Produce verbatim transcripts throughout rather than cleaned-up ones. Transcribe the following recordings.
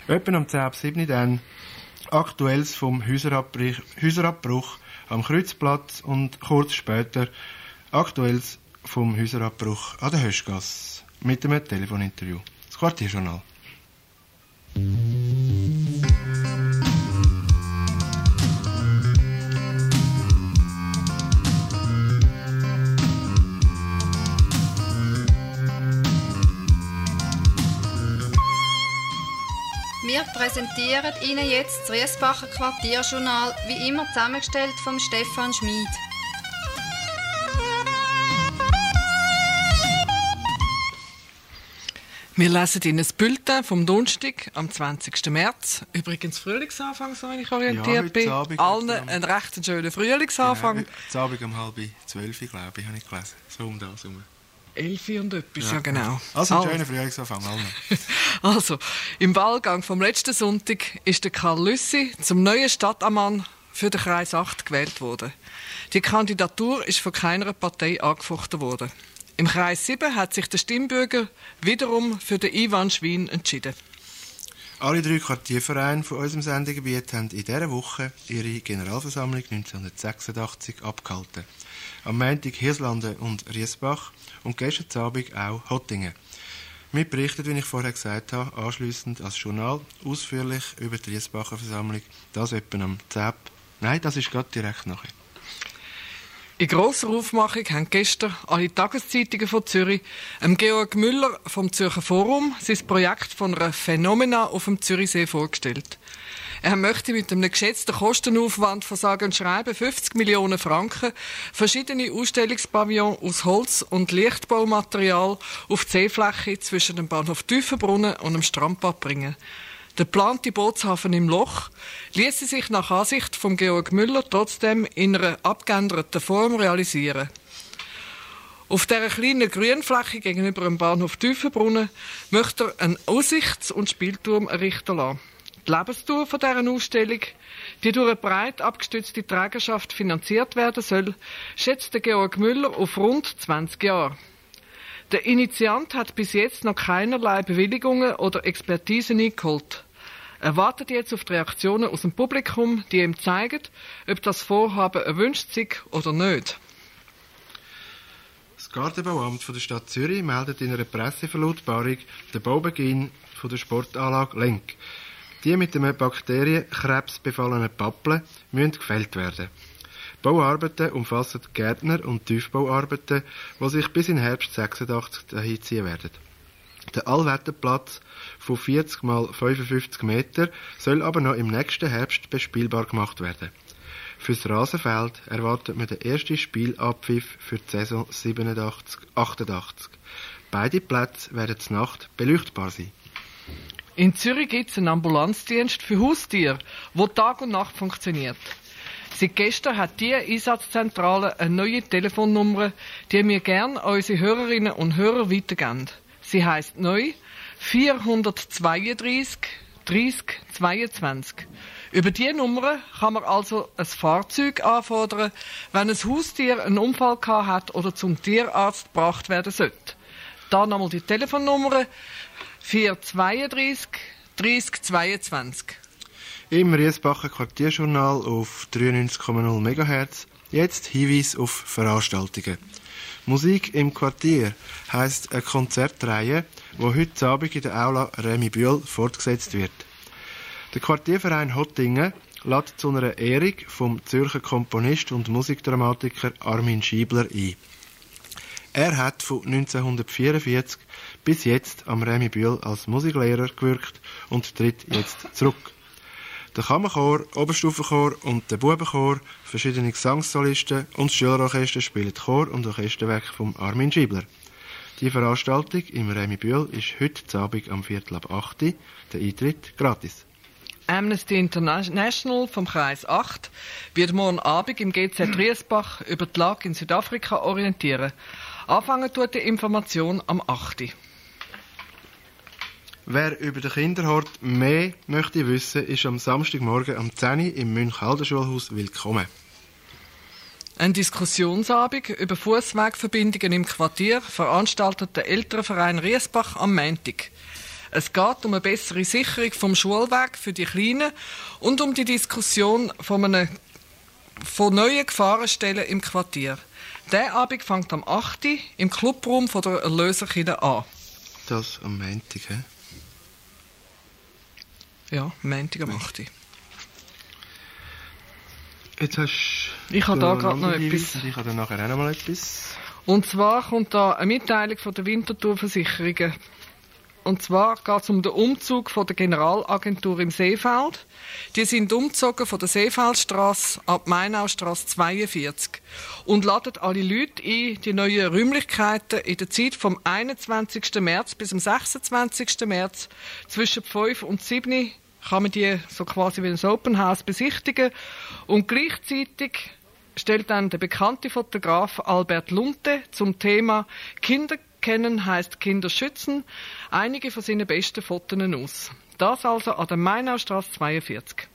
Etwa um zehn ab sieben dann Aktuelles vom Häuserabbruch, Häuserabbruch am Kreuzplatz und kurz später Aktuelles vom Häuserabbruch an der Höschgasse mit einem Telefoninterview. Das Quartierjournal. Wir präsentieren Ihnen jetzt das Riesbacher Quartierjournal, wie immer zusammengestellt vom Stefan Schmid. Wir lesen Ihnen das Bulletin vom Donnerstag, am zwanzigsten März. Übrigens Frühlingsanfang, so wenn ich orientiert ja, bin. Abend, allen einen recht schönen Frühlingsanfang. Genau, heute Abend um halb zwölf, glaube ich, habe ich gelesen. So um das herum. Elf und etwas, ja, ja genau. Also ein schöner Frühlingsanfang, allen. Also, im Wahlgang vom letzten Sonntag ist der Karl Lüssi zum neuen Stadtammann für den Kreis acht gewählt worden. Die Kandidatur ist von keiner Partei angefochten worden. Im Kreis sieben hat sich der Stimmbürger wiederum für den Ivan Schwin entschieden. Alle drei Quartiervereine von unserem Sendegebiet haben in dieser Woche ihre Generalversammlung neunzehnhundertsechsundachtzig abgehalten. Am Montag Hirslanden und Riesbach und gestern Abend auch Hottingen. Wir berichten, wie ich vorher gesagt habe, anschliessend als Journal ausführlich über die Riesbacher Versammlung. Das etwa am zehn. Nein, das ist gerade direkt nachher. In grosser Aufmachung haben gestern alle Tageszeitungen von Zürich dem Georg Müller vom Zürcher Forum sein Projekt von einer Phänomena auf dem Zürichsee vorgestellt. Er möchte mit einem geschätzten Kostenaufwand von sage und schreibe fünfzig Millionen Franken verschiedene Ausstellungspavillons aus Holz und Lichtbaumaterial auf die Seefläche zwischen dem Bahnhof Tiefenbrunnen und dem Strandbad bringen. Der geplante Bootshafen im Loch ließ sich nach Ansicht von Georg Müller trotzdem in einer abgeänderten Form realisieren. Auf dieser kleinen Grünfläche gegenüber dem Bahnhof Tiefenbrunnen möchte er einen Aussichts- und Spielturm errichten lassen. Die Lebensdauer von dieser Ausstellung, die durch eine breit abgestützte Trägerschaft finanziert werden soll, schätzt Georg Müller auf rund zwanzig Jahre. Der Initiant hat bis jetzt noch keinerlei Bewilligungen oder Expertisen eingeholt. Er wartet jetzt auf die Reaktionen aus dem Publikum, die ihm zeigen, ob das Vorhaben erwünscht sei oder nicht. Das Gartenbauamt der Stadt Zürich meldet in einer Presseverlautbarung den Baubeginn der Sportanlage Lenk. Die mit einem Bakterienkrebs befallenen Pappeln müssen gefällt werden. Bauarbeiten umfassen Gärtner- und Tiefbauarbeiten, die sich bis in Herbst sechsundachtzig dahinziehen werden. Der Allwetterplatz von vierzig mal fünfundfünfzig Meter soll aber noch im nächsten Herbst bespielbar gemacht werden. Für das Rasenfeld erwartet man den ersten Spielabpfiff für die Saison siebenundachtzig achtundachtzig. Beide Plätze werden zur Nacht beleuchtbar sein. In Zürich gibt es einen Ambulanzdienst für Haustiere, der Tag und Nacht funktioniert. Seit gestern hat diese Einsatzzentrale eine neue Telefonnummer, die wir gerne an unsere Hörerinnen und Hörer weitergeben. Sie heisst neu vierhundertzweiunddreissig dreißig zweiundzwanzig. Über diese Nummer kann man also ein Fahrzeug anfordern, wenn ein Haustier einen Unfall gehabt hat oder zum Tierarzt gebracht werden sollte. Da nochmal die Telefonnummer vierhundertzweiunddreissig dreißig zweiundzwanzig. Im Riesbacher Quartierjournal auf dreiundneunzig Komma null Megahertz. Jetzt Hinweis auf Veranstaltungen. Musik im Quartier heisst eine Konzertreihe, die heute Abend in der Aula Remy Bühl fortgesetzt wird. Der Quartierverein Hottingen lädt zu einer Ehrung vom Zürcher Komponist und Musikdramatiker Armin Schiebler ein. Er hat von neunzehnhundertvierundvierzig bis jetzt am Remy Bühl als Musiklehrer gewirkt und tritt jetzt zurück. Der Kammerchor, Oberstufenchor und der Bubenchor, verschiedene Gesangssolisten und das Schülerorchester spielen Chor- und Orchesterwerke von Armin Schiebler. Die Veranstaltung im Remy Bühl ist heute Abend am Viertel ab acht Uhr. Der Eintritt gratis. Amnesty International vom Kreis acht wird morgen Abend im G Z Riesbach über die Lage in Südafrika orientieren. Anfangen tut die Information am acht Uhr. Wer über den Kinderhort mehr möchte wissen, ist am Samstagmorgen am zehn Uhr im Münch-Haldenschulhaus willkommen. Ein Diskussionsabend über Fusswegverbindungen im Quartier veranstaltet der Elternverein Riesbach am Montag. Es geht um eine bessere Sicherung vom Schulweg für die Kleinen und um die Diskussion von, einem, von neuen Gefahrenstellen im Quartier. Der Abend fängt am acht Uhr im Clubraum von der Erlöserkirche an. Das am Montag, hä? Ja, Montag am acht Uhr. Jetzt hast ich habe da gerade noch etwas. etwas. Ich habe dann nachher auch noch mal etwas. Und zwar kommt da eine Mitteilung von der Winterthur-Versicherungen. Und zwar geht es um den Umzug von der Generalagentur im Seefeld. Die sind umgezogen von der Seefeldstrasse ab Mainaustrasse zweiundvierzig und laden alle Leute ein, die neuen Räumlichkeiten in der Zeit vom einundzwanzigsten März bis zum sechsundzwanzigsten März zwischen fünf und sieben kann man die so quasi wie ein Open House besichtigen. Und gleichzeitig stellt dann der bekannte Fotograf Albert Lunte zum Thema Kinder kennen heisst Kinder schützen einige von seinen besten Fotos aus. Das also an der Mainaustrasse zweiundvierzig.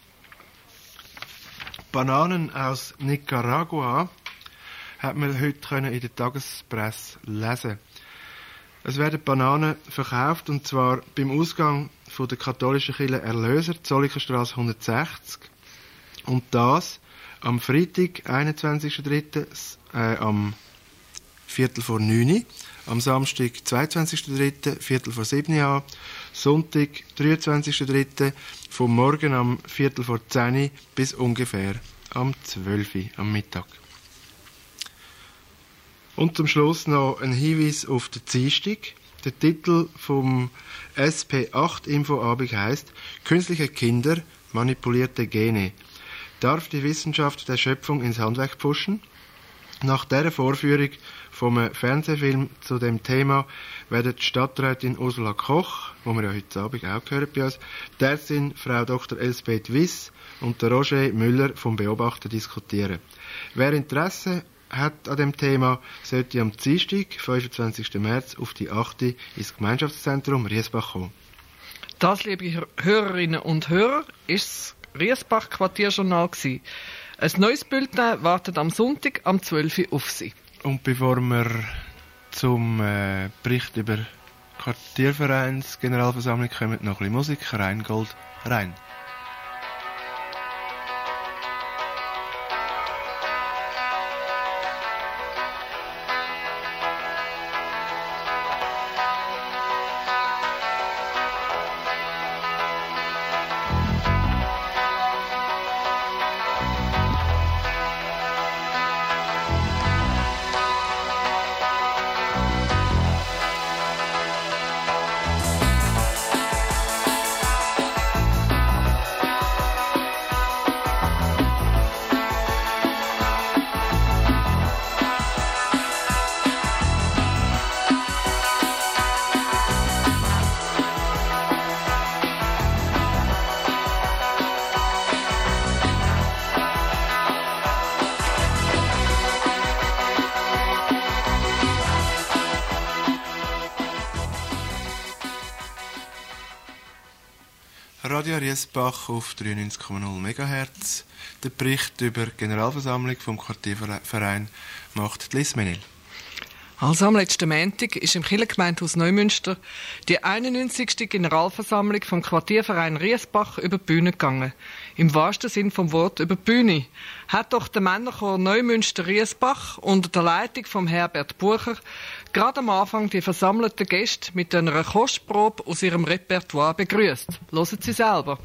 Bananen aus Nicaragua hat man heute in der Tagespresse lesen. Es werden Bananen verkauft, und zwar beim Ausgang von der katholischen Kirche Erlöser, Zollikerstrasse hundertsechzig. Und das am Freitag, einundzwanzigsten dritten Äh, am Viertel vor neun, am Samstag, zweiundzwanzigsten dritten Viertel vor sieben an, Sonntag, dreiundzwanzigsten dritten vom Morgen am Viertel vor zehn bis ungefähr am zwölf am Mittag. Und zum Schluss noch ein Hinweis auf den Dienstag. Der Titel vom S P acht Infoabend heisst «Künstliche Kinder, manipulierte Gene. Darf die Wissenschaft der Schöpfung ins Handwerk pfuschen?» Nach dieser Vorführung vom Fernsehfilm zu dem Thema werden die Stadträtin Ursula Koch, die wir ja heute Abend auch hören bei uns, die Ärztin Frau Doktor Elsbeth Wiss und der Roger Müller vom Beobachter diskutieren. Wer Interesse hat an dem Thema, sollte am Dienstag, fünfundzwanzigsten März, auf die achte ins Gemeinschaftszentrum Riesbach kommen. Das, liebe Hörerinnen und Hörer, ist das Riesbach-Quartierjournal gewesen. Ein neues Bulletin wartet am Sonntag am zwölf Uhr auf Sie. Und bevor wir zum äh, Bericht über Quartiervereinsgeneralversammlung kommen, noch ein bisschen Musik. Rheingold, rein. Radio Riesbach auf dreiundneunzig Komma null Megahertz. Der Bericht über die Generalversammlung vom Quartierverein macht Liz Menil. Also am letzten Montag ist im Kirchengemeindehaus Neumünster die einundneunzigste Generalversammlung vom Quartierverein Riesbach über die Bühne gegangen. Im wahrsten Sinn vom Wort über die Bühne. Hat doch der Männerchor Neumünster Riesbach unter der Leitung von Herbert Bucher gerade am Anfang die versammelten Gäste mit einer Kostprobe aus ihrem Repertoire begrüßt. Hören Sie selber.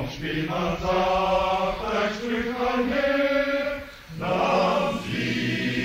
Spiel man sagt, ein Stück einher, dann fliegt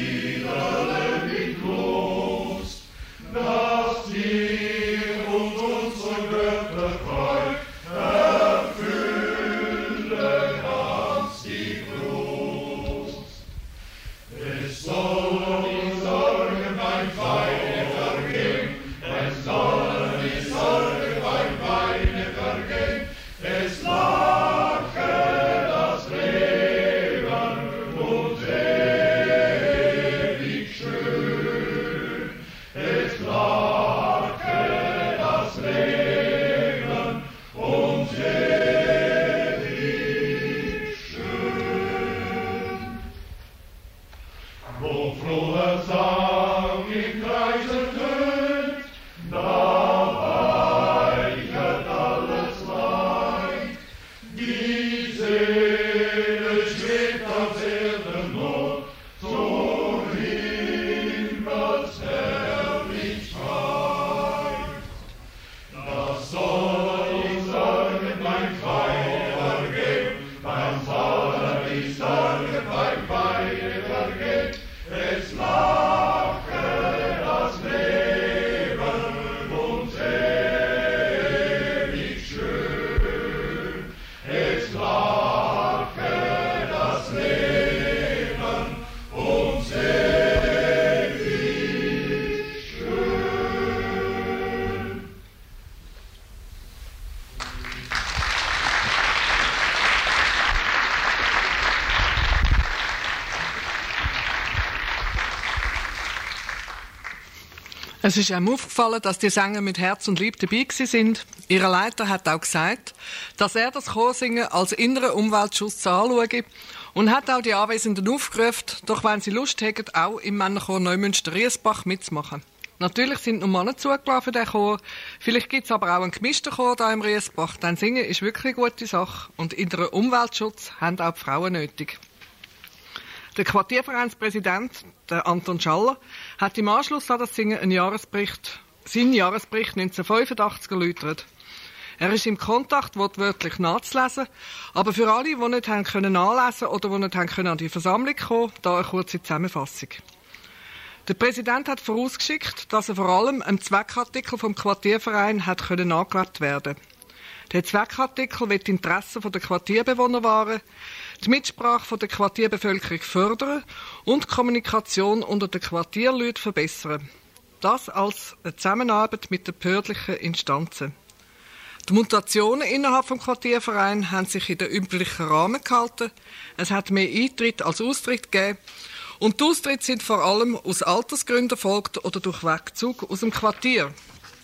Es ist einem aufgefallen, dass die Sänger mit Herz und Liebe dabei sind. Ihr Leiter hat auch gesagt, dass er das Chorsingen als inneren Umweltschutz anschaue und hat auch die Anwesenden aufgerufen, doch wenn sie Lust hätten, auch im Männerchor Neumünster-Riesbach mitzumachen. Natürlich sind nur Männer zugelassen für den Chor. Vielleicht gibt es aber auch einen gemischten Chor hier im Riesbach. Denn Singen ist wirklich eine gute Sache und inneren Umweltschutz haben auch die Frauen nötig. Der Quartiervereinspräsident, der Anton Schaller, hat im Anschluss an das Singen einen Jahresbericht, seinen Jahresbericht neunzehnhundertfünfundachtzig erläutert. Er ist im Kontakt wortwörtlich nachzulesen, aber für alle, die nicht haben können nachlesen oder die nicht haben können an die Versammlung kommen, da eine kurze Zusammenfassung. Der Präsident hat vorausgeschickt, dass er vor allem ein Zweckartikel vom Quartierverein hat können angelebt werden. Der Zweckartikel will die Interessen der Quartierbewohner wahren, die Mitsprache der Quartierbevölkerung fördern und die Kommunikation unter den Quartierleuten verbessern. Das als eine Zusammenarbeit mit den behördlichen Instanzen. Die Mutationen innerhalb des Quartiervereins haben sich in den üblichen Rahmen gehalten. Es hat mehr Eintritt als Austritt gegeben. Und die Austritte sind vor allem aus Altersgründen erfolgt oder durch Wegzug aus dem Quartier.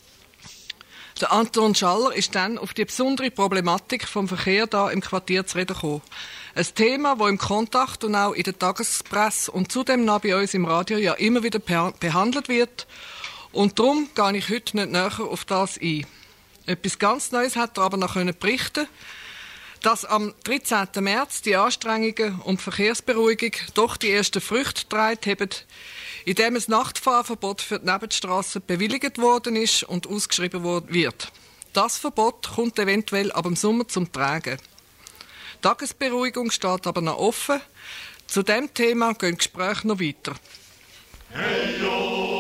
Der Anton Schaller ist dann auf die besondere Problematik vom Verkehr da im Quartier zu reden gekommen. Ein Thema, das im Kontakt und auch in der Tagespresse und zudem noch bei uns im Radio ja immer wieder behandelt wird. Und darum gehe ich heute nicht näher auf das ein. Etwas ganz Neues hat er aber noch berichten können, dass am dreizehnten März die Anstrengungen um die Verkehrsberuhigung doch die ersten Früchte getragen haben, indem ein Nachtfahrverbot für die Nebenstrassen bewilligt worden ist und ausgeschrieben wird. Das Verbot kommt eventuell ab dem Sommer zum Tragen. Die Tagesberuhigung steht aber noch offen. Zu diesem Thema gehen die Gespräche noch weiter. Hey, yo.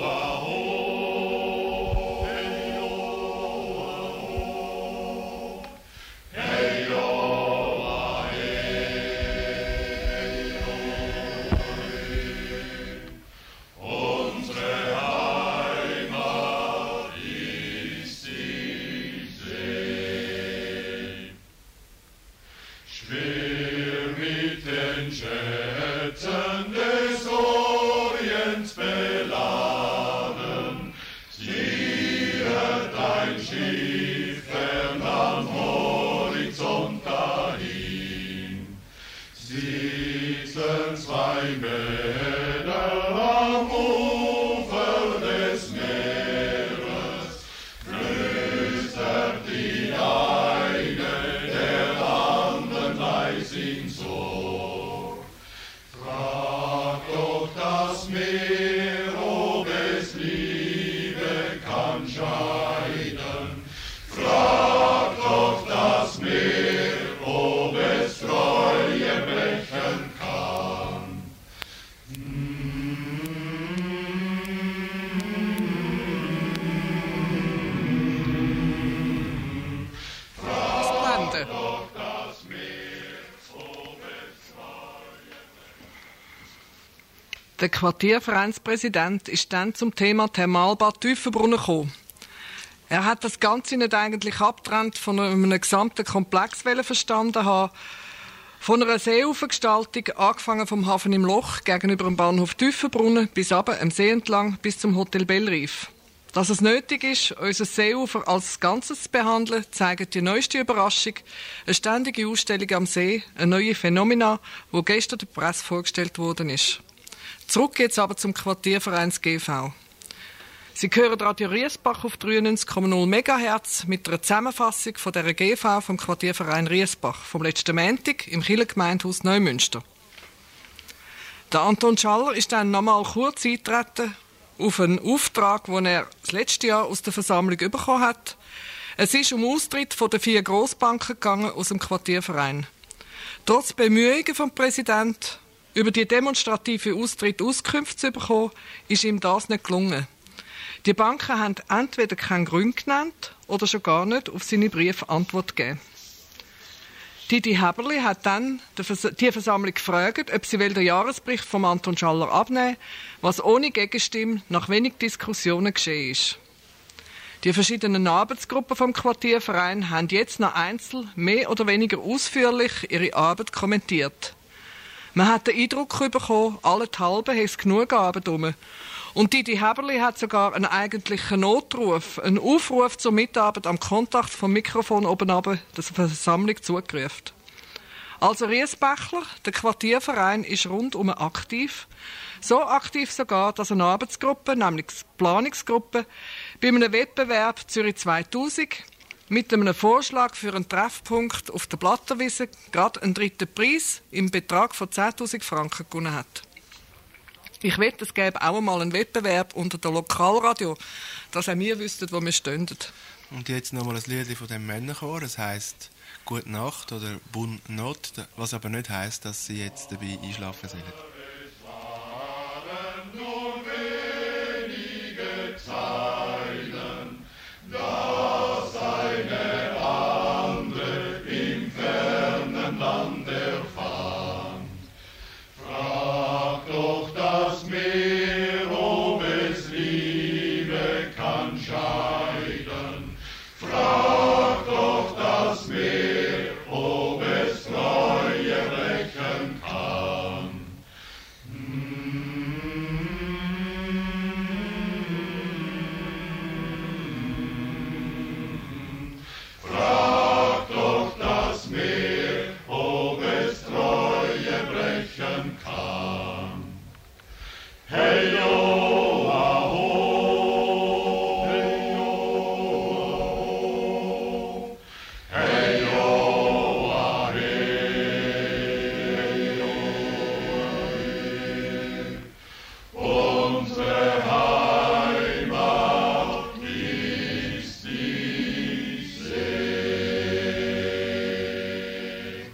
Der Quartiervereinspräsident ist dann zum Thema Thermalbad Tiefenbrunnen gekommen. Er hat das Ganze nicht eigentlich abgetrennt von einem gesamten Komplex verstanden haben. Von einer Seeufergestaltung, angefangen vom Hafen im Loch gegenüber dem Bahnhof Tiefenbrunnen bis runter am See entlang bis zum Hotel Bellrief. Dass es nötig ist, unser Seeufer als Ganzes zu behandeln, zeigt die neueste Überraschung, eine ständige Ausstellung am See, eine neue Phänomena, wo gestern der Presse vorgestellt worden ist. Zurück jetzt aber zum Quartiervereins G V. Sie hören Radio Riesbach auf dreiundneunzig Komma null Megahertz mit einer Zusammenfassung von der G V vom Quartierverein Riesbach vom letzten Montag im Kirchengemeindehaus Neumünster. Der Anton Schaller ist dann nochmal kurz eingetreten auf einen Auftrag, den er das letzte Jahr aus der Versammlung bekommen hat. Es ist um Austritt von den vier Grossbanken gegangen aus dem Quartierverein. Trotz Bemühungen vom Präsidenten, über die demonstrative Austritt Auskünfte zu bekommen, ist ihm das nicht gelungen. Die Banken haben entweder keinen Grund genannt oder schon gar nicht auf seine Briefe Antwort gegeben. Didi Häberli hat dann die Versammlung gefragt, ob sie den Jahresbericht von Anton Schaller abnehmen, was ohne Gegenstimme nach wenig Diskussionen geschehen ist. Die verschiedenen Arbeitsgruppen vom Quartierverein haben jetzt noch einzeln mehr oder weniger ausführlich ihre Arbeit kommentiert. Man hat den Eindruck bekommen, allenthalben habe es genug Arbeit rum. Und Didi Häberli hat sogar einen eigentlichen Notruf, einen Aufruf zur Mitarbeit am Kontakt vom Mikrofon oben runter, der Versammlung zugerufen. Also Riesbächler, der Quartierverein, ist rundum aktiv. So aktiv sogar, dass eine Arbeitsgruppe, nämlich die Planungsgruppe, bei einem Wettbewerb Zürich zweitausend mit einem Vorschlag für einen Treffpunkt auf der Blatterwiese gerade einen dritten Preis im Betrag von zehntausend Franken gewonnen hat. Ich wette, es gäbe auch einmal einen Wettbewerb unter der Lokalradio, dass auch wir wüssten, wo wir stehen. Und jetzt nochmal ein Lied von dem Männerchor, es heisst «Gute Nacht» oder «Bonne Not», was aber nicht heisst, dass sie jetzt dabei einschlafen sollen. Es waren nur wenige Zeilen, dass eine andere im fernen Land erfahren. Frag doch das Meer, ob es Liebe kann scheiden. Frag doch das Meer, ob es Treue brechen kann. Frag doch das Meer, ob es Treue brechen kann. Hey, yo, aho. Hey, yo, hey, yo, ahe. Unsere Heimat ist die See.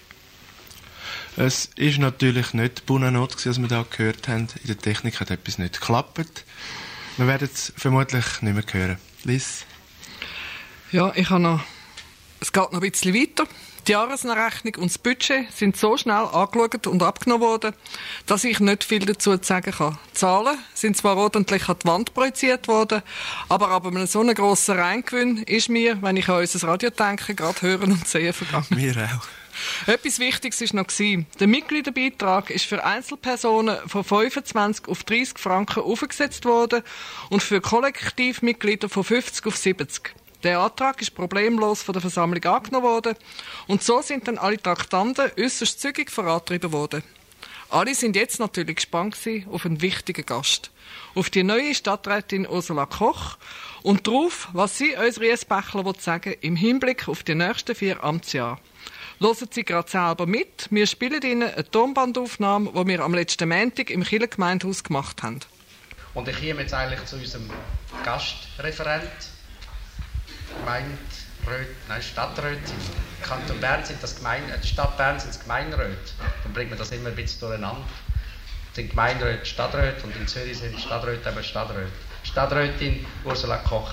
Es ist natürlich nicht «Bonne Not», was wir da gehört haben. In der Technik hat etwas nicht geklappt. Wir werden es vermutlich nicht mehr hören. Liz? Ja, ich habe noch... Es geht noch ein bisschen weiter. Die Jahresrechnung und das Budget sind so schnell angeschaut und abgenommen worden, dass ich nicht viel dazu sagen kann. Die Zahlen sind zwar ordentlich an die Wand projiziert worden, aber ab einem so einen grossen Reingewinn ist mir, wenn ich an unser Radio denke, gerade hören und sehen vergangen. Mir auch. Etwas Wichtiges war noch. Der Mitgliederbeitrag ist für Einzelpersonen von fünfundzwanzig auf dreißig Franken aufgesetzt worden und für Kollektivmitglieder von fünfzig auf siebzig. Der Antrag ist problemlos von der Versammlung angenommen worden und so sind dann alle Traktanten äußerst zügig vorangetrieben worden. Alle sind jetzt natürlich gespannt auf einen wichtigen Gast. Auf die neue Stadträtin Ursula Koch und darauf, was sie uns Riesbächler sagen im Hinblick auf die nächsten vier Amtsjahre. Hören Sie gerade selber mit. Wir spielen Ihnen eine Tonbandaufnahme, die wir am letzten Montag im Kirchengemeindehaus gemacht haben. Und ich komme jetzt eigentlich zu unserem Gastreferent. Gemeinderäte, nein, Stadträte. Im Kanton Bern sind das Gemeinde, die Stadt Bern sind es Gemeinderäte. Dann bringt man das immer ein bisschen durcheinander. Es sind Gemeinderäte Stadträte und in Zürich sind Stadträte aber Stadträte. Stadträtin Ursula Koch.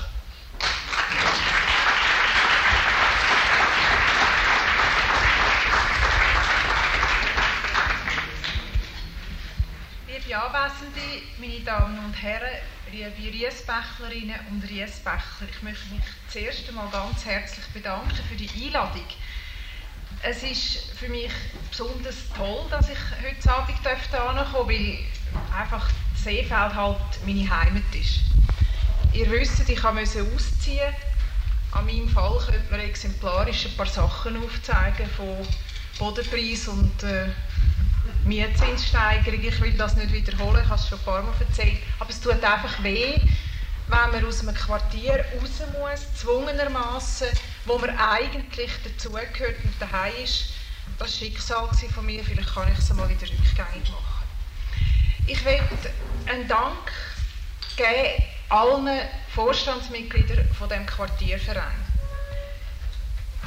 Liebe Anwesende, meine Damen und Herren, liebe Riesbächlerinnen und Riesbächler, ich möchte mich zuerst einmal ganz herzlich bedanken für die Einladung. Es ist für mich besonders toll, dass ich heute Abend hierher kommen darf, weil einfach das Seefeld halt meine Heimat ist. Ihr wisst, ich musste ausziehen. An meinem Fall könnte man exemplarisch ein paar Sachen aufzeigen, von Bodenpreis und äh, Mietzinssteigerung. Ich will das nicht wiederholen, ich habe es schon ein paar Mal erzählt. Aber es tut einfach weh, wenn man aus einem Quartier raus muss, gezwungenermassen, wo man eigentlich dazugehört und daheim ist. Das war Schicksal von mir, vielleicht kann ich es mal wieder rückgängig machen. Ich möchte einen Dank geben allen Vorstandsmitgliedern von diesem Quartierverein.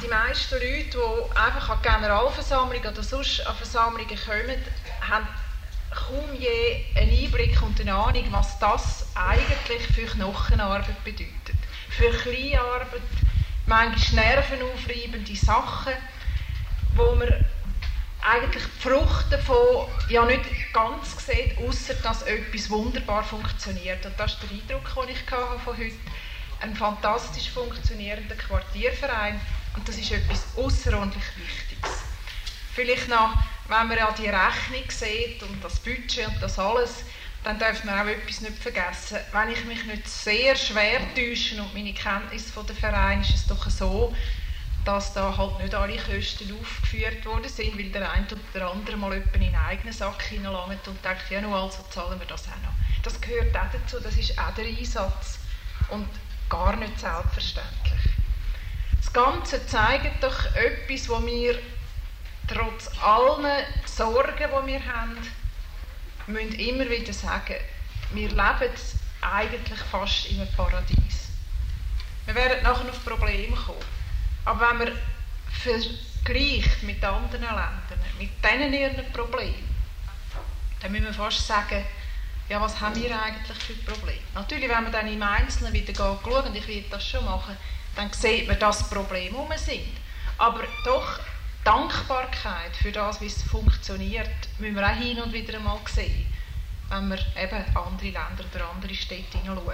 die meisten Leute, die einfach an Generalversammlungen oder sonst an Versammlungen kommen, haben kaum je einen Einblick und eine Ahnung, was das eigentlich für Knochenarbeit bedeutet. Für Kleinarbeit, manchmal nervenaufreibende Sachen, wo man eigentlich die Frucht davon ja nicht ganz sieht, ausser dass etwas wunderbar funktioniert. Und das ist der Eindruck, den ich von heute hatte. Ein fantastisch funktionierender Quartierverein. Und das ist etwas außerordentlich Wichtiges. Vielleicht noch, wenn man ja die Rechnung sieht und das Budget und das alles, dann darf man auch etwas nicht vergessen. Wenn ich mich nicht sehr schwer täusche und meine Kenntnis von der Verein ist es doch so, dass da halt nicht alle Kosten aufgeführt worden sind, weil der eine oder der andere mal jemanden in einen eigenen Sack hineinlangt und denkt, ja, nun also zahlen wir das auch noch. Das gehört auch dazu, das ist auch der Einsatz und gar nicht selbstverständlich. Das Ganze zeigt doch etwas, wo wir trotz allen Sorgen, die wir haben, müssen immer wieder sagen, wir leben eigentlich fast in einem Paradies. Wir werden nachher auf Probleme kommen. Aber wenn man vergleicht mit anderen Ländern, mit denen ihren Problemen, dann müssen wir fast sagen, ja, was haben wir eigentlich für Probleme? Natürlich, wenn man dann im Einzelnen wieder schaut, und ich werde das schon machen, dann sieht man, dass Probleme herum sind. Aber doch Dankbarkeit für das, wie es funktioniert, müssen wir auch hin und wieder einmal sehen, wenn wir eben andere Länder oder andere Städte hineinschauen.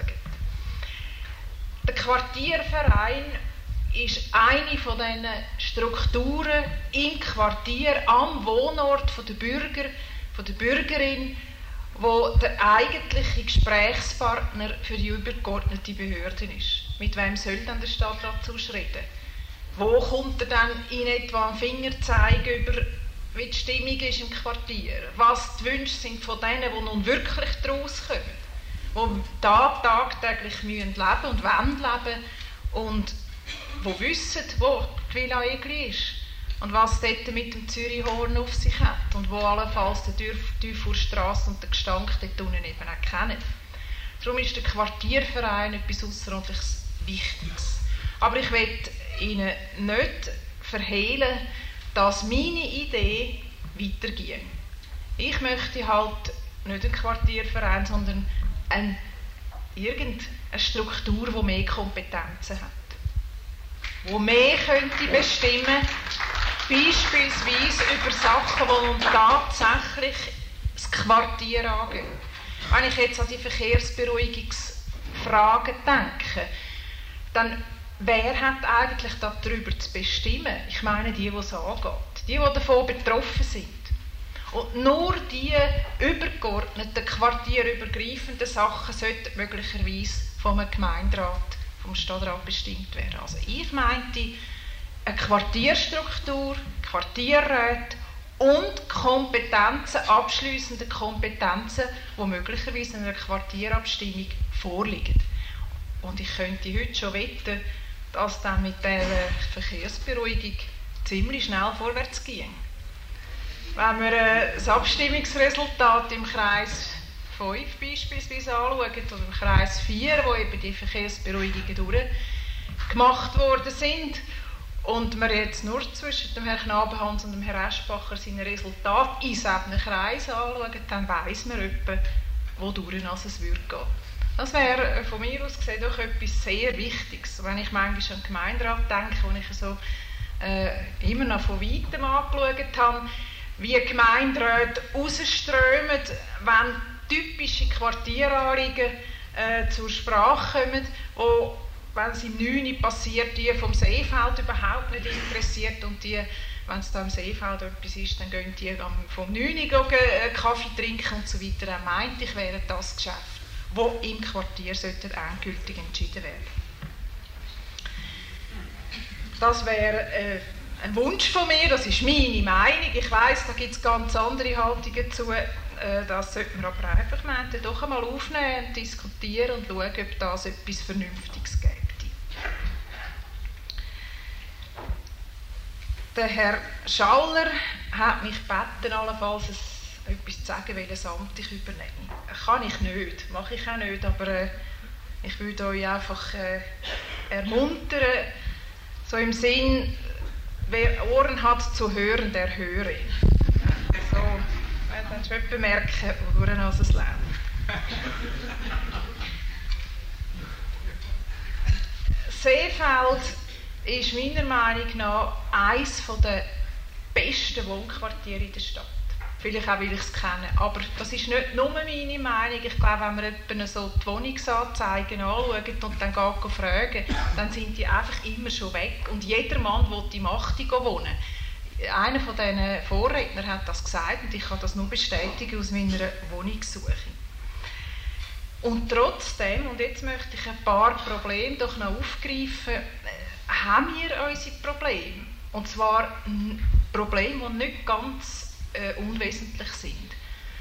Der Quartierverein ist eine von diesen Strukturen im Quartier, am Wohnort der Bürger, von der Bürgerin, wo der eigentliche Gesprächspartner für die übergeordnete Behörde ist. Mit wem soll dann der Stadtrat sonst reden? Wo kommt er dann in etwa am Finger zeigen über, wie die Stimmung ist im Quartier? Was die Wünsche sind von denen, die nun wirklich daraus kommen? Die Tag, tagtäglich leben und wollen leben und die wissen, wo die Villa Egli ist und was dort mit dem Zürichhorn auf sich hat und wo allenfalls die Teufelsstrasse und den Gestank dort unten eben auch kennen. Darum ist der Quartierverein etwas ausserordentlich Wichtiges. Aber ich will Ihnen nicht verhehlen, dass meine Idee weitergeht. Ich möchte halt nicht einen Quartierverein, sondern eine, irgendeine Struktur, die mehr Kompetenzen hat. Die mehr könnte bestimmen, beispielsweise über Sachen, die nun tatsächlich das Quartier angehen. Wenn ich jetzt an die Verkehrsberuhigungsfragen denke, dann wer hat eigentlich darüber zu bestimmen? Ich meine die, die es angeht, die, die davon betroffen sind. Und nur die übergeordneten, quartierübergreifenden Sachen sollten möglicherweise vom Gemeinderat, vom Stadtrat bestimmt werden. Also ich meinte eine Quartierstruktur, Quartierräte und Kompetenzen, abschliessende Kompetenzen, die möglicherweise in einer Quartierabstimmung vorliegen. Und ich könnte heute schon wetten, dass dann mit der Verkehrsberuhigung ziemlich schnell vorwärts ging. Wenn wir äh, das Abstimmungsresultat im Kreis fünf beispielsweise anschauen, oder im Kreis vier, wo eben die Verkehrsberuhigungen durchgemacht worden sind, und wir jetzt nur zwischen dem Herrn Knabenhans und dem Herrn Eschbacher seine Resultate in sieben Kreisen anschauen, dann weiss man etwa, wodurch es würde gehen. Das wäre von mir aus gesehen doch etwas sehr Wichtiges. Wenn ich manchmal an den Gemeinderat denke, wo ich so äh, immer noch von weitem angeschaut habe, wie Gemeinderäte rausströmen, wenn typische Quartieranliegen äh, zur Sprache kommen, wo, wenn es im neun Uhr passiert, die vom Seefeld überhaupt nicht interessiert und die, wenn es da im Seefeld etwas ist, dann gehen die vom neun Uhr einen Kaffee trinken und so weiter. Er meint, ich wäre das Geschäft, wo im Quartier sollte endgültig entschieden werden. Das wäre äh, ein Wunsch von mir, das ist meine Meinung. Ich weiss, da gibt es ganz andere Haltungen dazu. Äh, das sollte man aber einfach meinen, doch einmal aufnehmen und diskutieren und schauen, ob das etwas Vernünftiges gibt. Der Herr Schaller hat mich gebeten, allenfalls etwas zu sagen, welches Amt ich übernehme. Kann ich nicht, mache ich auch nicht, aber äh, ich würde euch einfach äh, ermuntern, so im Sinn, wer Ohren hat zu hören, der höre. So, wenn Sie jemanden merken, woran er es lernt. Seefeld ist meiner Meinung nach eines der besten Wohnquartiere in der Stadt. Vielleicht auch, weil ich es kenne. Aber das ist nicht nur meine Meinung. Ich glaube, wenn man etwa so die Wohnungsanzeigen anschaut und dann geht fragen, dann sind die einfach immer schon weg. Und jeder Mann will im Achte wohnen. Einer von diesen Vorrednern hat das gesagt und ich kann das nur bestätigen aus meiner Wohnungssuche. Und trotzdem, und jetzt möchte ich ein paar Probleme doch noch aufgreifen, haben wir unsere Probleme. Und zwar Probleme, die nicht ganz äh, unwesentlich sind.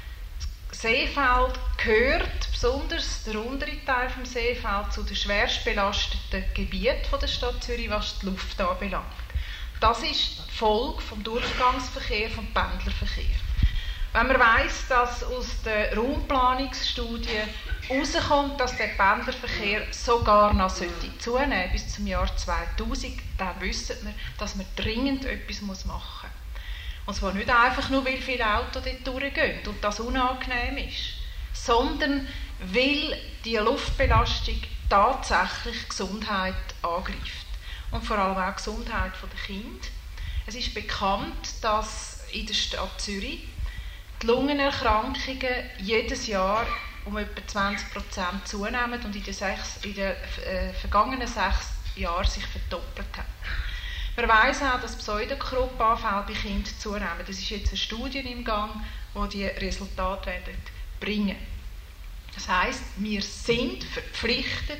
Das Seefeld gehört, besonders der untere Teil des Seefelds, zu den schwerst belasteten Gebieten der Stadt Zürich, was die Luft anbelangt. Das ist die Folge vom Durchgangsverkehr, vom Pendlerverkehr. Wenn man weiss, dass aus der Raumplanungsstudie herauskommt, dass der Pendlerverkehr sogar noch zunehmen sollte bis zum Jahr zweitausend, dann wissen wir, dass man dringend etwas machen muss. Und zwar nicht einfach nur, weil viele Autos dort durchgehen und das unangenehm ist, sondern weil die Luftbelastung tatsächlich die Gesundheit angreift. Und vor allem auch die Gesundheit der Kinder. Es ist bekannt, dass in der Stadt Zürich die Lungenerkrankungen jedes Jahr um etwa zwanzig Prozent zunehmen und in den, sechs, in den äh, vergangenen sechs Jahren sich verdoppelt haben. Man weiss auch, dass Pseudogruppe-Anfälle bei Kindern zunehmen. Das ist jetzt eine Studie im Gang, die die Resultate werden bringen. Das heisst, wir sind verpflichtet,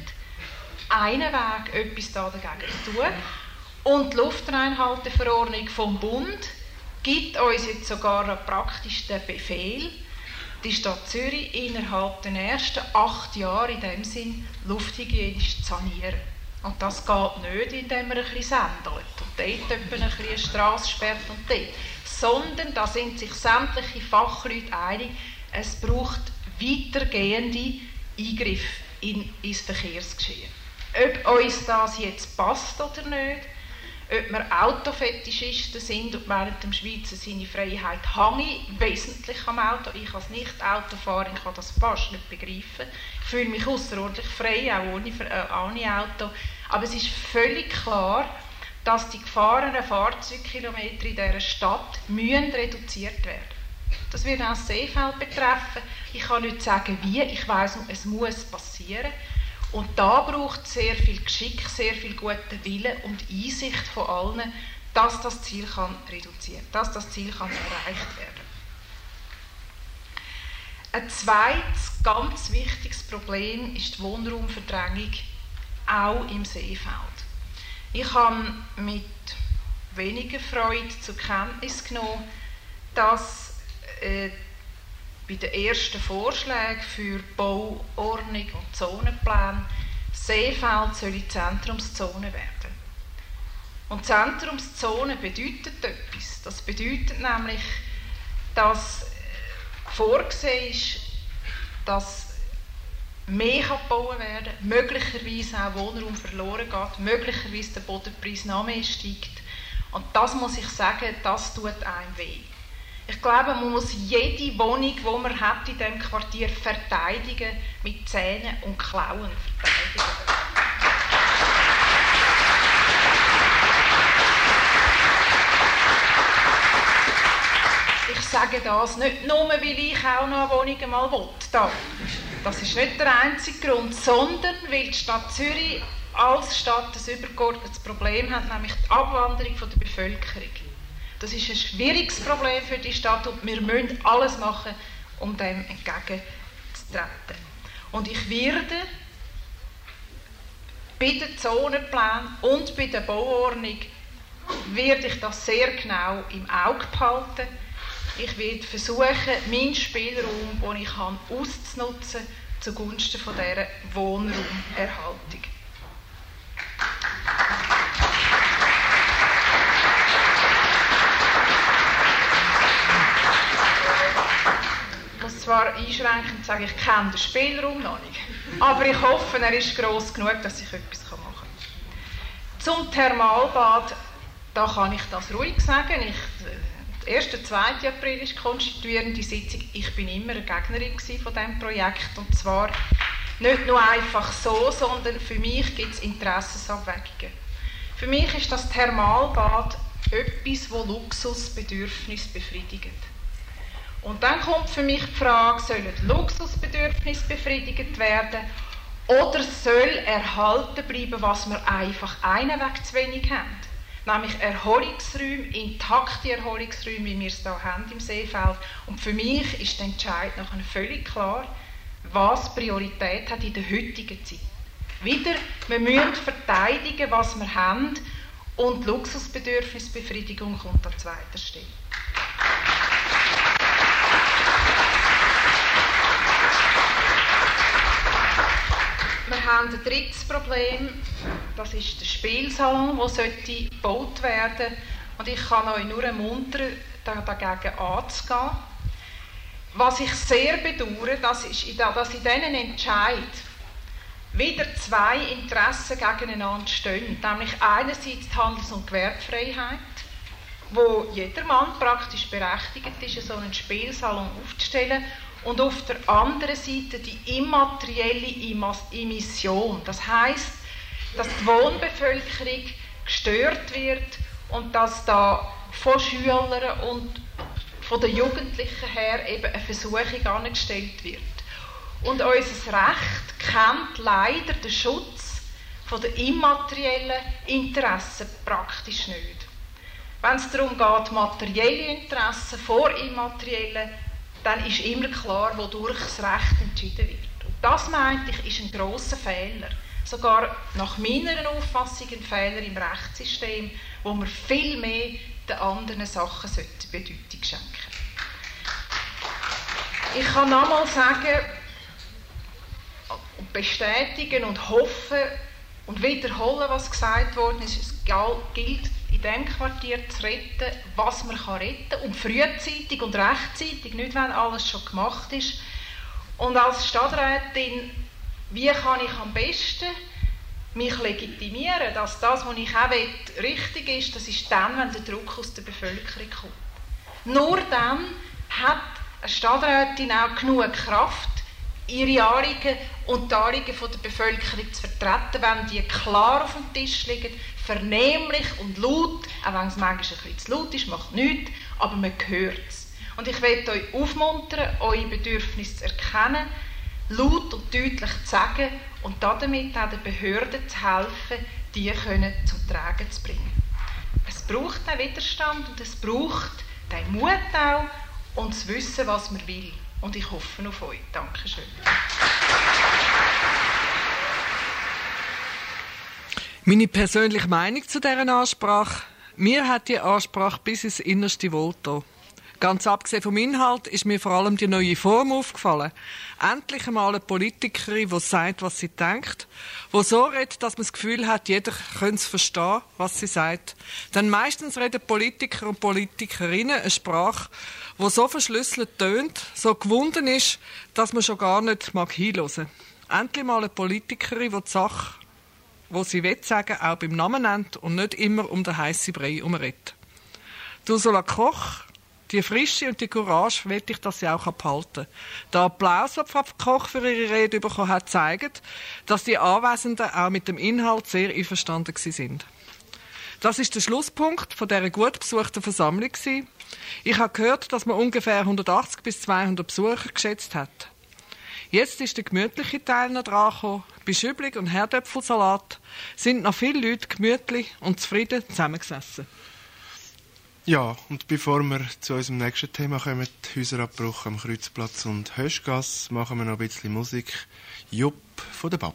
einen Weg etwas dagegen zu tun. Und die Luftreinhalteverordnung vom Bund gibt uns jetzt sogar noch praktisch den Befehl, die Stadt Zürich innerhalb der ersten acht Jahre in dem Sinn lufthygienisch zu sanieren. Und das geht nicht, indem man ein bisschen sendelt und dort ein bisschen eine Strasse sperrt und dort. Sondern da sind sich sämtliche Fachleute einig, es braucht weitergehende Eingriffe in, ins Verkehrsgeschehen. Ob uns das jetzt passt oder nicht, ob wir Autofetischisten sind und während dem Schweizer seine Freiheit hänge wesentlich am Auto. Ich als Nicht-Autofahrer kann das fast nicht begreifen. Ich fühle mich außerordentlich frei, auch ohne, äh, ohne Auto. Aber es ist völlig klar, dass die gefahrenen Fahrzeugkilometer in dieser Stadt müssen reduziert werden. Das wird auch das Seefeld betreffen. Ich kann nicht sagen, wie. Ich weiss nur, es muss passieren. Und da braucht es sehr viel Geschick, sehr viel guten Willen und Einsicht von allen, dass das Ziel kann reduziert, dass das Ziel kann erreicht werden. Ein zweites ganz wichtiges Problem ist die Wohnraumverdrängung, auch im Seefeld. Ich habe mit weniger Freude zur Kenntnis genommen, dass äh, bei den ersten Vorschlägen für Bauordnung und Zonenpläne Seefeld soll Zentrumszone werden. Und Zentrumszone bedeutet etwas. Das bedeutet nämlich, dass vorgesehen ist, dass mehr gebaut werden kann, möglicherweise auch Wohnraum verloren geht, möglicherweise der Bodenpreis noch mehr steigt. Und das muss ich sagen, das tut einem weh. Ich glaube, man muss jede Wohnung, die man hat in diesem Quartier, verteidigen, mit Zähnen und Klauen verteidigen. Ich sage das nicht nur, weil ich auch noch eine Wohnung mal will. Das ist nicht der einzige Grund, sondern weil die Stadt Zürich als Stadt ein übergeordnetes Problem hat, nämlich die Abwanderung der Bevölkerung. Das ist ein schwieriges Problem für die Stadt und wir müssen alles machen, um dem entgegenzutreten. Und ich werde bei den Zonenplänen und bei der Bauordnung werde ich das sehr genau im Auge behalten. Ich werde versuchen, meinen Spielraum, den ich habe, auszunutzen zugunsten von dieser Wohnraumerhaltung. Ich muss zwar einschränkend sagen, ich kenne den Spielraum noch nicht, aber ich hoffe, er ist gross genug, dass ich etwas machen kann. Zum Thermalbad, da kann ich das ruhig sagen. Ich, der erste, zweite April ist konstituierende Sitzung. Ich bin immer eine Gegnerin von diesem Projekt. Und zwar nicht nur einfach so, sondern für mich gibt es Interessensabwägungen. Für mich ist das Thermalbad etwas, das Luxusbedürfnisse befriedigt. Und dann kommt für mich die Frage, sollen Luxusbedürfnisse befriedigt werden oder soll erhalten bleiben, was wir einfach einen Weg zu wenig haben? Nämlich Erholungsräume, intakte Erholungsräume, wie wir es hier haben im Seefeld. Und für mich ist der Entscheid nachher völlig klar, was Priorität hat in der heutigen Zeit. Wieder, wir müssen verteidigen, was wir haben, und Luxusbedürfnisbefriedigung kommt an zweiter Stelle. Wir haben ein drittes Problem, das ist der Spielsalon, der gebaut werden sollte. Und ich kann euch nur ermuntern, dagegen anzugehen. Was ich sehr bedauere, das ist, dass in diesen Entscheid wieder zwei Interessen gegeneinander stehen. Nämlich einerseits die Handels- und Gewerbefreiheit, wo jedermann praktisch berechtigt ist, so einen Spielsalon aufzustellen, und auf der anderen Seite die immaterielle Emission. Das heisst, dass die Wohnbevölkerung gestört wird und dass da von Schülern und von den Jugendlichen her eben eine Versuchung angestellt wird. Und unser Recht kennt leider den Schutz von den immateriellen Interessen praktisch nicht. Wenn es darum geht, materielle Interessen vor immateriellen, dann ist immer klar, wodurch das Recht entschieden wird. Und das, meinte ich, ist ein grosser Fehler. Sogar nach meiner Auffassung ein Fehler im Rechtssystem, wo wir viel mehr den anderen Sachen Bedeutung schenken sollten. Ich kann nochmal sagen und bestätigen und hoffen und wiederholen, was gesagt worden ist. Es gilt, in diesem Quartier zu retten, was man retten kann. Und frühzeitig und rechtzeitig, nicht wenn alles schon gemacht ist. Und als Stadträtin, wie kann ich am besten mich legitimieren, dass das, was ich auch will, richtig ist, das ist dann, wenn der Druck aus der Bevölkerung kommt. Nur dann hat eine Stadträtin auch genug Kraft, ihre Anliegen und die Anliegen der Bevölkerung zu vertreten, wenn die klar auf dem Tisch liegen, vernehmlich und laut, auch wenn es manchmal ein bisschen zu laut ist, macht nichts, aber man hört es. Und ich möchte euch aufmuntern, eure Bedürfnisse zu erkennen, laut und deutlich zu sagen und damit auch den Behörden zu helfen, die können zum Tragen zu bringen. Es braucht den Widerstand und es braucht den Mut auch und das Wissen, was man will. Und ich hoffe auf euch. Dankeschön. Meine persönliche Meinung zu dieser Ansprache: Mir hat die Ansprache bis ins Innerste wohlgetan. Ganz abgesehen vom Inhalt ist mir vor allem die neue Form aufgefallen. Endlich einmal eine Politikerin, die sagt, was sie denkt, die so redet, dass man das Gefühl hat, jeder könnte es verstehen, was sie sagt. Denn meistens reden Politiker und Politikerinnen eine Sprache, die so verschlüsselt tönt, so gewunden ist, dass man schon gar nicht mag hinhören. Endlich mal eine Politikerin, die die Sache, die sie will sagen, auch beim Namen nennt und nicht immer um den heissen Brei herumredet. Ursula Koch, die Frische und die Courage, will ich, dass sie auch behalten kann. Der Applaus, den Frau Koch für ihre Rede bekommen hat, zeigt, dass die Anwesenden auch mit dem Inhalt sehr einverstanden sind. Das ist der Schlusspunkt von dieser gut besuchten Versammlung. Ich habe gehört, dass man ungefähr hundertachtzig bis zweihundert Besucher geschätzt hat. Jetzt ist der gemütliche Teil noch dran gekommen. Bei Schüblig und Herdöpfelsalat sind noch viele Leute gemütlich und zufrieden zusammengesessen. Ja, und bevor wir zu unserem nächsten Thema kommen, Häuserabbruch am Kreuzplatz und Höschgasse, machen wir noch ein bisschen Musik. Jupp von der Bab.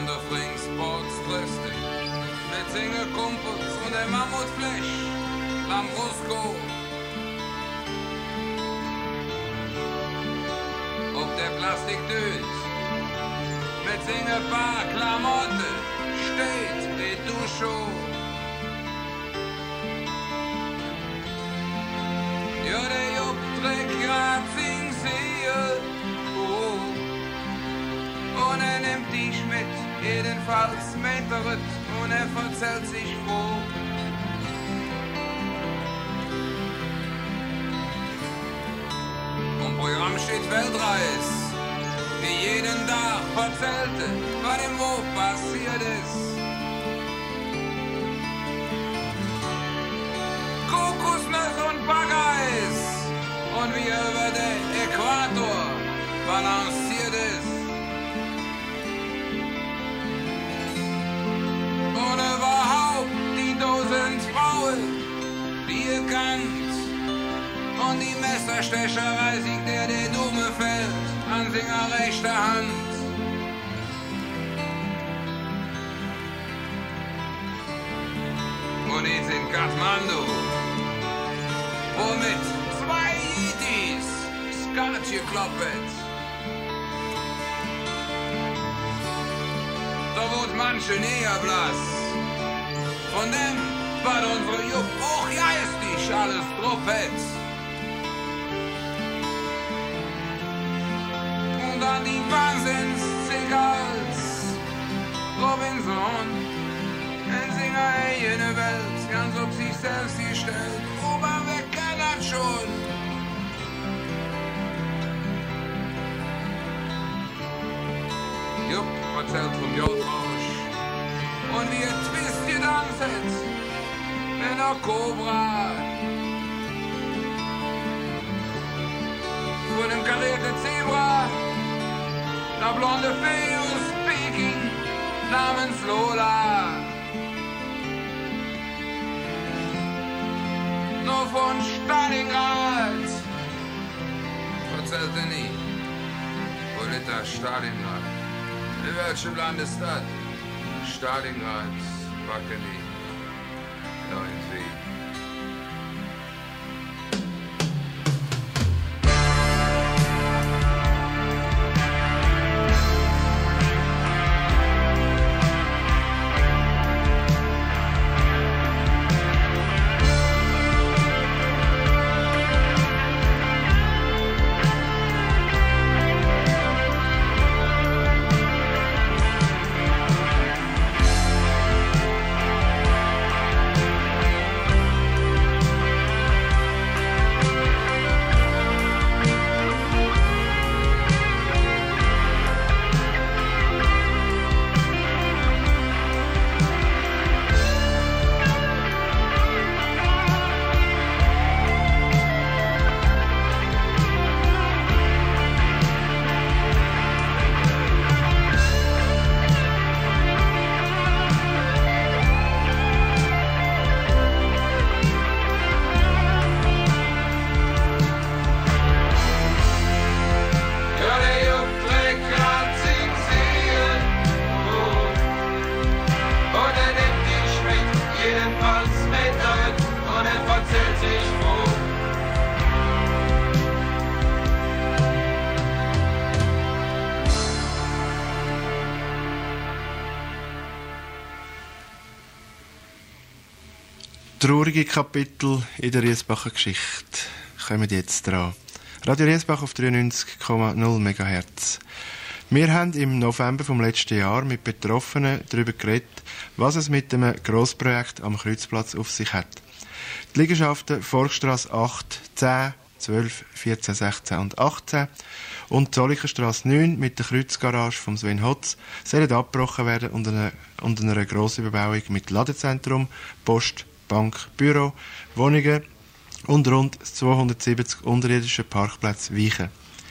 von der Springsports Dresden. Mit seinen Kumpels und der Mammutfleisch, Lambrusco. Auf der Plastikdös, mit seinen paar Klamotten, steht wie du schon. Ja, der Jupp trägt grad sing Seele, oh. Und er nimmt dich mit, jedenfalls Meterit, und er verzählt sich froh. Im Programm steht Weltreis, wie jeden Tag verzählte, was im Wo passiert ist. Kokosnuss und Baggeis und wie er über den Äquator balanciert ist. Und überhaupt die Dosen Frauen, die ihr kannt. Und die Messerstecherei siegt der, der Dumme fällt an seiner rechter Hand. Und jetzt in Kathmandu, wo mit zwei Yitis Skat gekloppt. Da wird manche näher blass. Von dem, was unsere Jupp auch geistig alles drauf hat. Und dann die Wahnsinns-Zigals Robinson in seiner eigenen Welt ganz auf sich selbst gestellt. Aber wer kann das schon? Jupp erzählt vom Jordrausch und wie er Twist gedankt hat mit einer Cobra. Vor dem karierten Zebra, der blonde Fee aus Peking namens Lola. Nur von Stalingrad erzählte nie, wo liegt das Stalingrad? In welchem Land ist das? Stalingrad, Wackeni, irgendwie. Traurige Kapitel in der Riesbacher Geschichte kommen jetzt dran. Radio Riesbach auf dreiundneunzig Komma null Megahertz. Wir haben im November vom letzten Jahr mit Betroffenen darüber geredet, was es mit dem Grossprojekt am Kreuzplatz auf sich hat. Die Liegenschaften Forststrasse acht, zehn, zwölf, vierzehn, sechzehn und achtzehn und Zollicherstrasse neun mit der Kreuzgarage von Sven Hotz sollen abgebrochen werden und einer, und einer Grossüberbauung mit Ladezentrum, Post, Bank, Büro, Wohnungen und rund zweihundertsiebzig unterirdischen Parkplätzen weichen.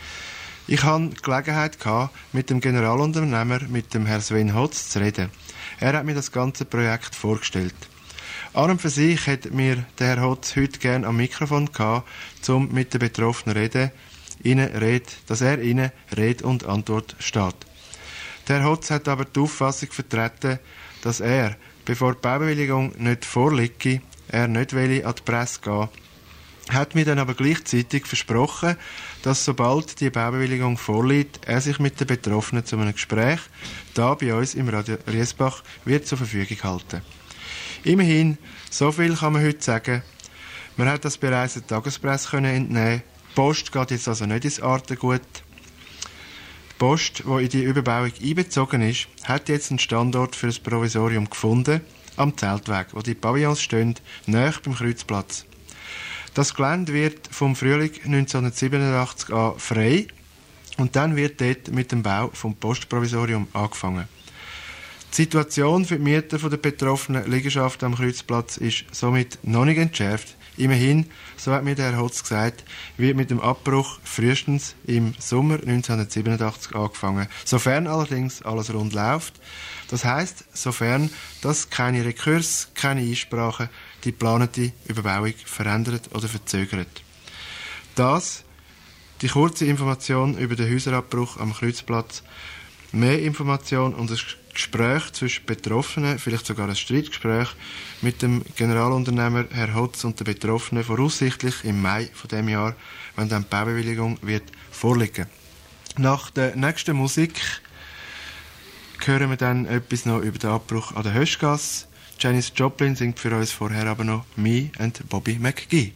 Ich hatte die Gelegenheit, mit dem Generalunternehmer, mit dem Herrn Sven Hotz, zu reden. Er hat mir das ganze Projekt vorgestellt. An und für sich hätte mir der Herr Hotz heute gerne am Mikrofon gehabt, um mit den Betroffenen reden, ihnen red, dass er ihnen Rede und Antwort steht. Der Hotz hat aber die Auffassung vertreten, dass er, bevor die Baubewilligung nicht vorliege, er nicht will an die Presse gehen. Hat mir dann aber gleichzeitig versprochen, dass sobald die Baubewilligung vorliegt, er sich mit den Betroffenen zu einem Gespräch da bei uns im Radio Riesbach wird zur Verfügung halten. Immerhin, so viel kann man heute sagen. Man hat das bereits der Tagespresse können entnehmen. Die Post geht jetzt also nicht ins Artengut. Die Post, die in die Überbauung einbezogen ist, hat jetzt einen Standort für ein Provisorium gefunden, am Zeltweg, wo die Pavillons stehen, nahe beim Kreuzplatz. Das Gelände wird vom Frühling neunzehnhundertsiebenundachtzig an frei und dann wird dort mit dem Bau vom Postprovisorium angefangen. Die Situation für die Mieter der betroffenen Liegenschaft am Kreuzplatz ist somit noch nicht entschärft. Immerhin, so hat mir der Herr Hotz gesagt, wird mit dem Abbruch frühestens im Sommer neunzehnhundertsiebenundachtzig angefangen. Sofern allerdings alles rund läuft. Das heisst, sofern, dass keine Rekurs, keine Einsprachen die geplante Überbauung verändert oder verzögert. Das, die kurze Information über den Häuserabbruch am Kreuzplatz, mehr Information und ein Gespräch zwischen Betroffenen, vielleicht sogar ein Streitgespräch mit dem Generalunternehmer Herr Hotz und den Betroffenen voraussichtlich im Mai von dem Jahr, wenn dann die Baubewilligung wird vorliegen. Nach der nächsten Musik hören wir dann etwas noch über den Abbruch an der Höschgasse. Janis Joplin singt für uns vorher aber noch Me and Bobby McGee.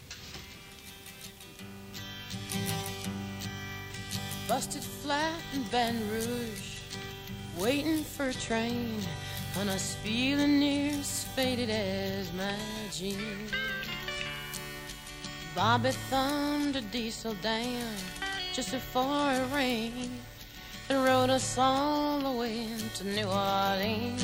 Busted flat in Baton Rouge, waiting for a train, and I was feeling near as faded as my jeans. Bobby thumbed a diesel down just before it rained and rode us all the way to New Orleans.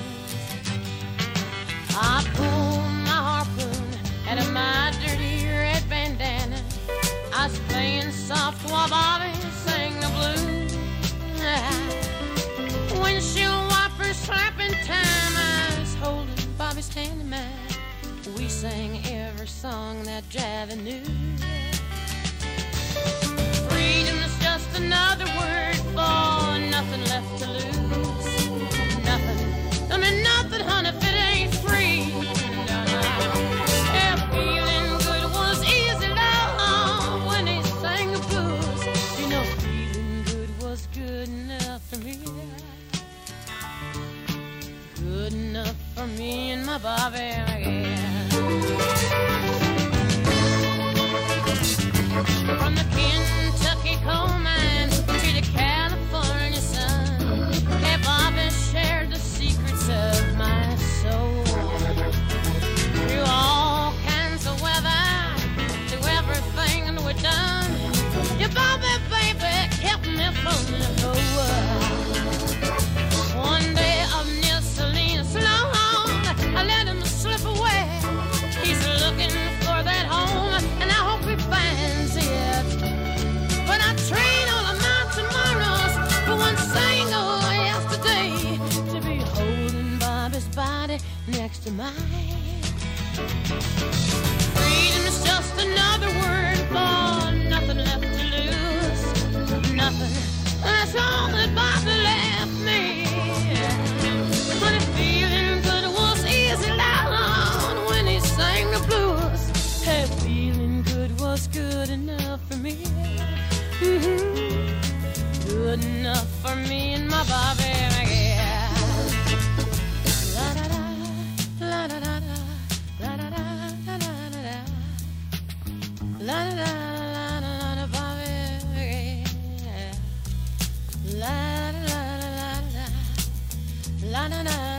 I pulled my harpoon out of my dirty red bandana. I was playing soft while Bobby sang the blues. Windshield wipers slapping time, I was holding Bobby's hand in mine. We sang every song that Javi knew. Freedom's just another word for nothing left to lose. Nothing, don't mean nothing, honey, if it ain't free. No, no. Yeah, feeling good was easy, love, when he sang the blues. You know, feeling good was good enough for me. Good enough for me and my Bobby, yeah. From the Kentucky coal mines to the California sun, hey, Bobby shared the secrets of my soul. Through all kinds of weather, through everything we've done, your Bobby, baby, kept me from the goal. One day of Neil Salinas long, I let him slip away. He's looking for that home, and I hope he finds it. But I trade all of my tomorrows for one single yesterday, to be holding Bobby's body next to mine. Freedom is just another word for nothing left to lose. Nothing, that's all that Bobby left me. But if feeling good was easy loud when he sang the blues, hey, feeling good was good enough for me. Mm-hmm. Good enough for me and my Bobby, yeah. La da da, la da da da, la da da da da da, la da da la da da, Bobby, yeah. La da da la da da, la da da.